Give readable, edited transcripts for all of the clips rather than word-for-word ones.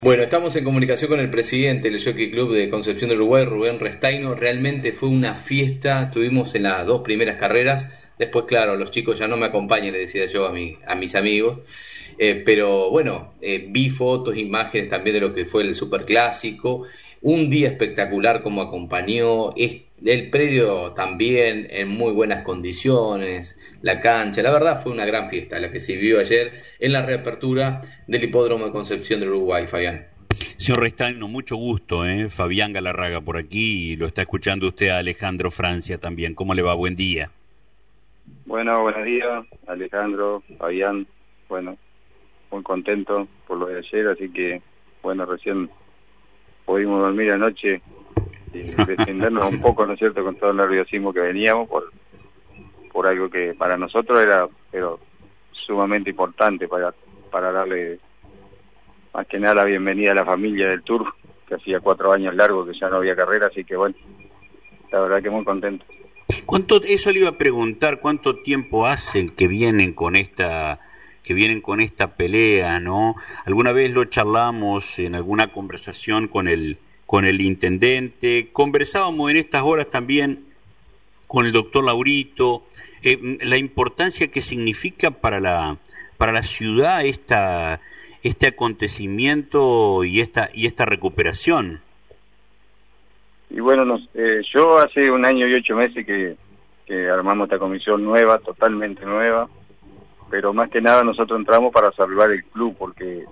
Bueno, estamos en comunicación con el presidente del Jockey Club de Concepción del Uruguay, Rubén Restaino. Realmente fue una fiesta, estuvimos en las dos primeras carreras. Después, claro, los chicos ya no me acompañan, le decía yo a mis amigos. Pero bueno, vi fotos, imágenes también de lo que fue el Superclásico. Un día espectacular como acompañó. El predio también en muy buenas condiciones. La cancha, la verdad fue una gran fiesta la que se vivió ayer en la reapertura del Hipódromo de Concepción del Uruguay, Fabián. Señor Restaino, mucho gusto, Fabián Galarraga por aquí y lo está escuchando usted a Alejandro Francia también. ¿Cómo le va? Buen día. Bueno, buenos días, Alejandro, Fabián. Bueno, muy contento por lo de ayer, así que, bueno, recién pudimos dormir anoche y defendernos un poco, ¿no es cierto?, con todo el nerviosismo que veníamos por algo que para nosotros era, pero sumamente importante para darle más que nada la bienvenida a la familia del Tour, que hacía 4 años largos que ya no había carrera, así que bueno, la verdad que muy contento. Eso le iba a preguntar, ¿cuánto tiempo hacen que vienen con esta pelea, ¿no? Alguna vez lo charlamos en alguna conversación con el intendente, conversábamos en estas horas también con el doctor Laurito, la importancia que significa para la ciudad este acontecimiento y esta recuperación. Y bueno, yo hace 1 año y 8 meses que armamos esta comisión nueva, totalmente nueva, pero más que nada nosotros entramos para salvar el club, porque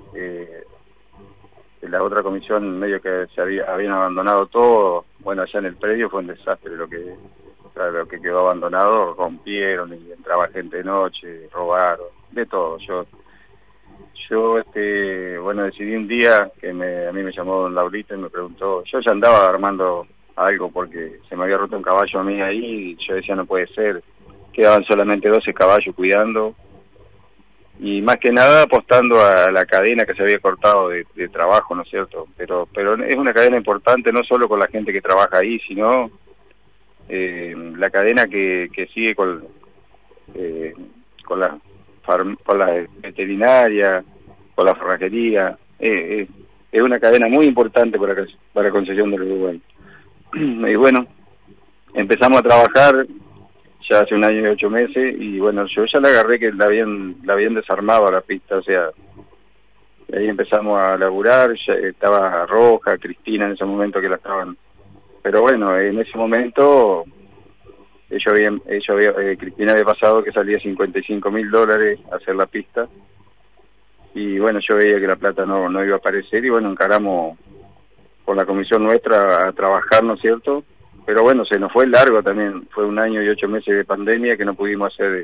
la otra comisión medio que habían abandonado todo. Bueno, allá en el predio fue un desastre lo que quedó abandonado, rompieron y entraba gente de noche, robaron, de todo. Yo bueno, decidí un día que a mí me llamó don Laurito y me preguntó. Yo ya andaba armando algo porque se me había roto un caballo a mí ahí y yo decía no puede ser, quedaban solamente 12 caballos cuidando y más que nada apostando a la cadena que se había cortado de trabajo, ¿no es cierto? Pero es una cadena importante no solo con la gente que trabaja ahí, sino la cadena que sigue con la veterinaria, con la forrajería. Es una cadena muy importante para Concepción del Uruguay. Y bueno, empezamos a trabajar ya hace 1 año y 8 meses y bueno, yo ya la agarré que la habían desarmado a la pista, o sea, ahí empezamos a laburar. Ya estaba Roja, Cristina en ese momento que la estaban, pero bueno, en ese momento Cristina había pasado que salía $55.000 a hacer la pista y bueno, yo veía que la plata no iba a aparecer y bueno, encaramos con la comisión nuestra a trabajar, ¿no es cierto? Pero bueno, se nos fue largo también, fue 1 año y 8 meses de pandemia que no pudimos hacer.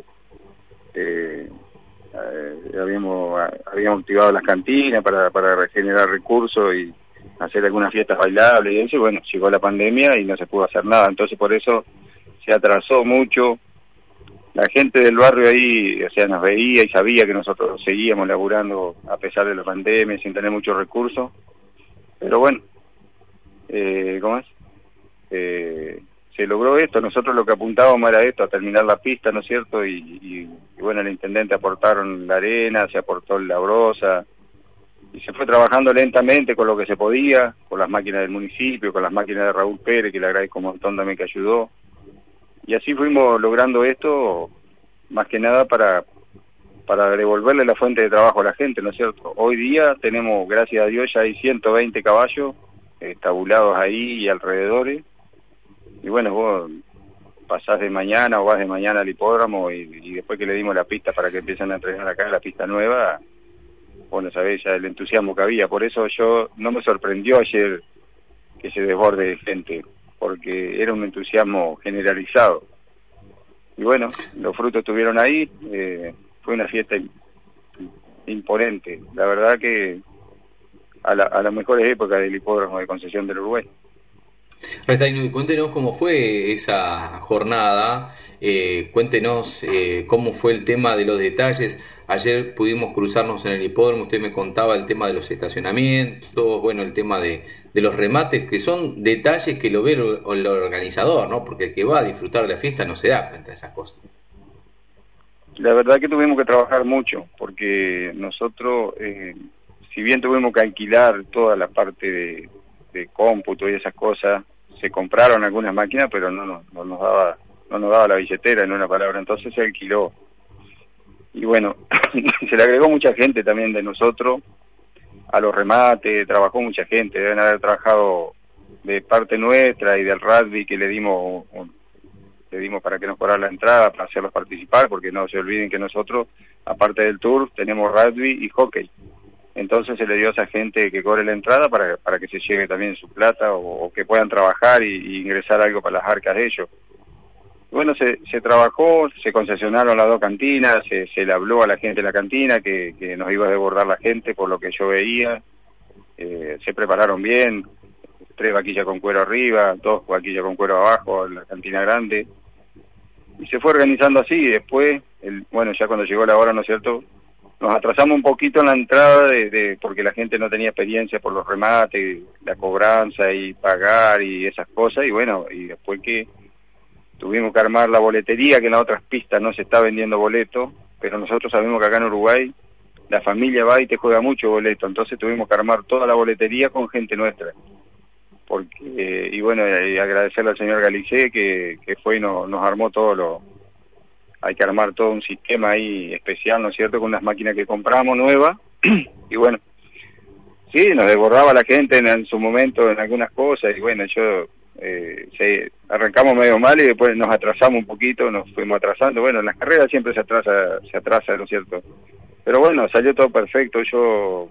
Habíamos activado las cantinas para regenerar recursos y hacer algunas fiestas bailables y eso, y bueno, llegó la pandemia y no se pudo hacer nada, entonces por eso se atrasó mucho. La gente del barrio ahí, o sea, nos veía y sabía que nosotros seguíamos laburando a pesar de la pandemia, sin tener muchos recursos, pero bueno, ¿cómo es? Se logró esto. Nosotros lo que apuntábamos era esto, a terminar la pista, ¿no es cierto? Y bueno, el intendente aportaron la arena, se aportó la brosa, y se fue trabajando lentamente con lo que se podía, con las máquinas del municipio, con las máquinas de Raúl Pérez, que le agradezco un montón también que ayudó. Y así fuimos logrando esto, más que nada para devolverle la fuente de trabajo a la gente, ¿no es cierto? Hoy día tenemos, gracias a Dios, ya hay 120 caballos tabulados ahí y alrededores. Y bueno, vos pasás de mañana o vas de mañana al hipódromo y después que le dimos la pista para que empiecen a entrenar acá la pista nueva, bueno, sabés ya el entusiasmo que había. Por eso yo no me sorprendió ayer que se desborde de gente, porque era un entusiasmo generalizado. Y bueno, los frutos estuvieron ahí, fue una fiesta imponente, la verdad que a las mejores épocas del hipódromo de Concepción del Uruguay. Restaino, cuéntenos cómo fue esa jornada, cuéntenos cómo fue el tema de los detalles. Ayer pudimos cruzarnos en el hipódromo, usted me contaba el tema de los estacionamientos, bueno, el tema de los remates, que son detalles que lo ve el organizador, ¿no? Porque el que va a disfrutar de la fiesta no se da cuenta de esas cosas. La verdad que tuvimos que trabajar mucho, porque nosotros si bien tuvimos que alquilar toda la parte de cómputo y esas cosas, se compraron algunas máquinas, pero no nos daba la billetera, en una palabra, entonces se alquiló. Y bueno, se le agregó mucha gente también de nosotros a los remates, trabajó mucha gente, deben haber trabajado de parte nuestra y del rugby que le dimos para que nos cobrara la entrada, para hacerlos participar, porque no se olviden que nosotros, aparte del tour, tenemos rugby y hockey. Entonces se le dio a esa gente que cobre la entrada para que se lleve también su plata o que puedan trabajar y ingresar algo para las arcas de ellos. Bueno, se trabajó, se concesionaron las 2 cantinas, se le habló a la gente de la cantina que nos iba a desbordar la gente por lo que yo veía. Se prepararon bien, 3 vaquillas con cuero arriba, 2 vaquillas con cuero abajo, en la cantina grande. Y se fue organizando así, y después, bueno, ya cuando llegó la hora, ¿no es cierto?, nos atrasamos un poquito en la entrada porque la gente no tenía experiencia por los remates, la cobranza y pagar y esas cosas, y bueno, y después que tuvimos que armar la boletería, que en las otras pistas no se está vendiendo boleto, pero nosotros sabemos que acá en Uruguay la familia va y te juega mucho boleto, entonces tuvimos que armar toda la boletería con gente nuestra. Porque y bueno, y agradecerle al señor Galicé que fue y nos armó hay que armar todo un sistema ahí especial, ¿no es cierto?, con unas máquinas que compramos nuevas, y bueno, sí, nos desbordaba la gente en su momento en algunas cosas, y bueno, arrancamos medio mal y después nos atrasamos un poquito, nos fuimos atrasando. Bueno, en las carreras siempre se atrasa, ¿no es cierto? Pero bueno, salió todo perfecto. Yo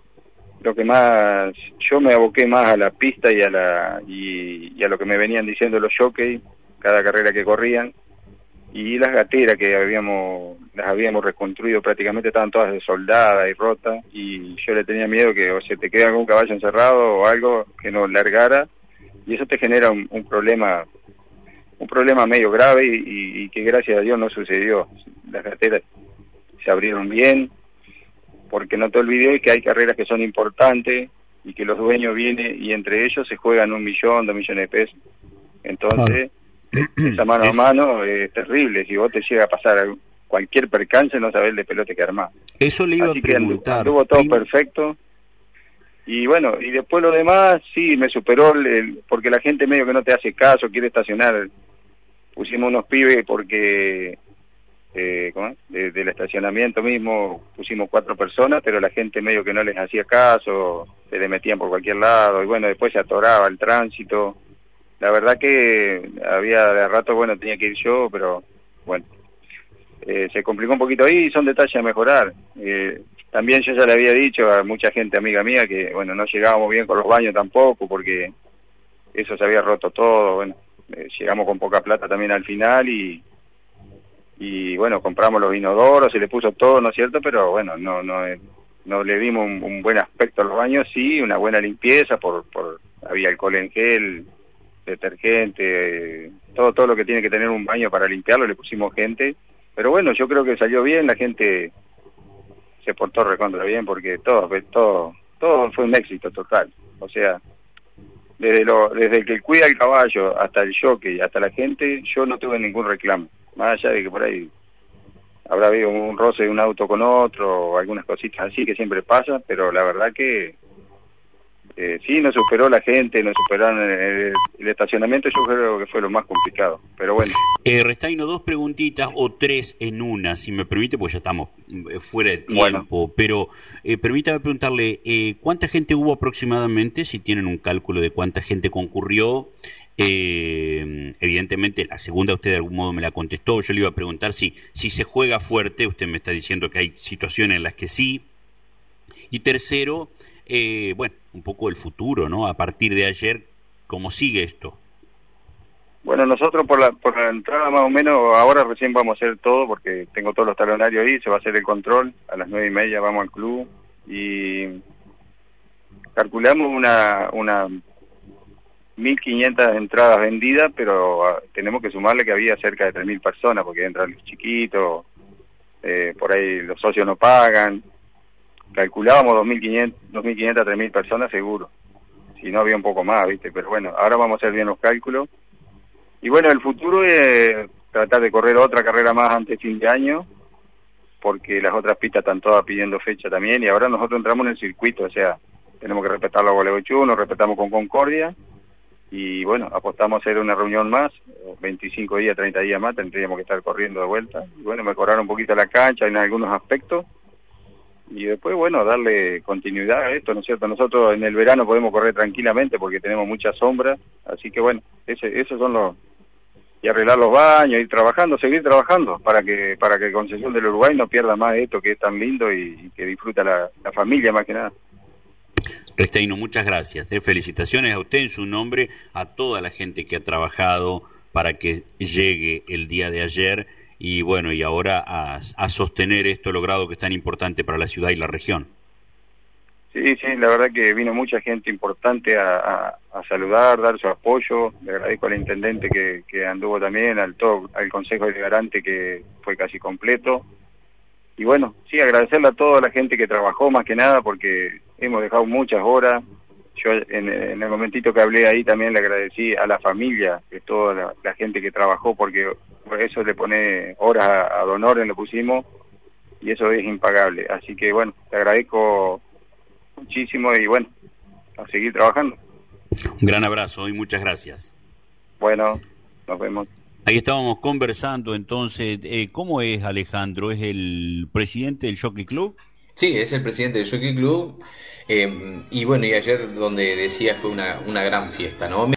me aboqué más a la pista y a lo que me venían diciendo los jockeys, cada carrera que corrían, y las gateras que las habíamos reconstruido, prácticamente estaban todas desoldadas y rotas, y yo le tenía miedo que o se te quede algún caballo encerrado o algo que nos largara, y eso te genera un problema medio grave y que gracias a Dios no sucedió. Las gateras se abrieron bien, porque no te olvides que hay carreras que son importantes y que los dueños vienen y entre ellos se juegan 1 millón, 2 millones de pesos. Entonces, esa mano a mano es terrible. Si vos te llega a pasar cualquier percance, no sabés de pelote que armar. Eso le iba a preguntar. Anduvo todo perfecto. Y bueno, y después lo demás, sí, me superó, porque la gente medio que no te hace caso, quiere estacionar. Pusimos unos pibes porque del estacionamiento mismo pusimos 4 personas, pero la gente medio que no les hacía caso, se le metían por cualquier lado, y bueno, después se atoraba el tránsito. La verdad que había de rato, bueno, tenía que ir yo, pero bueno, se complicó un poquito ahí, y son detalles a mejorar. También yo ya le había dicho a mucha gente amiga mía que, bueno, no llegábamos bien con los baños tampoco, porque eso se había roto todo. Bueno, llegamos con poca plata también al final y bueno, compramos los inodoros, se le puso todo, ¿no es cierto? Pero bueno, no le dimos un buen aspecto a los baños, sí, una buena limpieza, había alcohol en gel, detergente, todo lo que tiene que tener un baño para limpiarlo, le pusimos gente. Pero bueno, yo creo que salió bien, la gente se portó recontra bien, porque todo fue un éxito total. O sea, desde el que cuida el caballo hasta el jockey, hasta la gente, yo no tuve ningún reclamo. Más allá de que por ahí habrá habido un roce de un auto con otro, o algunas cositas así que siempre pasa, pero la verdad que sí, nos superó la gente, nos superaron el estacionamiento, yo creo que fue lo más complicado, pero bueno. Restaino, 2 preguntitas o 3 en una, si me permite, pues ya estamos fuera de tiempo, bueno. Pero permítame preguntarle, ¿cuánta gente hubo aproximadamente, si tienen un cálculo de cuánta gente concurrió? Evidentemente la segunda usted de algún modo me la contestó, yo le iba a preguntar si se juega fuerte, usted me está diciendo que hay situaciones en las que sí, y tercero, bueno, un poco el futuro, ¿no? A partir de ayer, ¿cómo sigue esto? Bueno, nosotros por la entrada más o menos, ahora recién vamos a hacer todo, porque tengo todos los talonarios ahí, se va a hacer el control, a las 9:30 vamos al club, y calculamos una 1.500 entradas vendidas, pero tenemos que sumarle que había cerca de 3.000 personas, porque entran los chiquitos, por ahí los socios no pagan. Calculábamos 2.500 a 3.000 personas seguro, si no había un poco más, ¿viste? Pero bueno, ahora vamos a hacer bien los cálculos. Y bueno, el futuro es tratar de correr otra carrera más antes de fin de año, porque las otras pistas están todas pidiendo fecha también, y ahora nosotros entramos en el circuito, o sea, tenemos que respetar la Gualeguaychú, nos respetamos con Concordia, y bueno, apostamos a hacer una reunión más, 25 días, 30 días más, tendríamos que estar corriendo de vuelta, y bueno, mejorar un poquito la cancha en algunos aspectos, y después, bueno, darle continuidad a esto, ¿no es cierto? Nosotros en el verano podemos correr tranquilamente porque tenemos mucha sombra, así que bueno, esos son los... Y arreglar los baños, ir trabajando, seguir trabajando, para que Concepción del Uruguay no pierda más esto que es tan lindo y que disfruta la familia más que nada. Restaino, muchas gracias. Felicitaciones a usted en su nombre, a toda la gente que ha trabajado para que llegue el día de ayer y bueno, y ahora a sostener esto logrado que es tan importante para la ciudad y la región. Sí, la verdad que vino mucha gente importante a saludar, dar su apoyo. Le agradezco al intendente que anduvo también, al Consejo Deliberante que fue casi completo. Y bueno, sí, agradecerle a toda la gente que trabajó más que nada porque hemos dejado muchas horas. Yo en el momentito que hablé ahí también le agradecí a la familia, que toda la gente que trabajó, porque por eso le pone horas a Don Oren, le pusimos, y eso es impagable. Así que bueno, te agradezco muchísimo y bueno, a seguir trabajando. Un gran abrazo y muchas gracias. Bueno, nos vemos. Ahí estábamos conversando entonces, ¿cómo es Alejandro? ¿Es el presidente del Jockey Club? Sí, es el presidente del Jockey Club, y bueno, y ayer donde decía fue una gran fiesta, ¿no?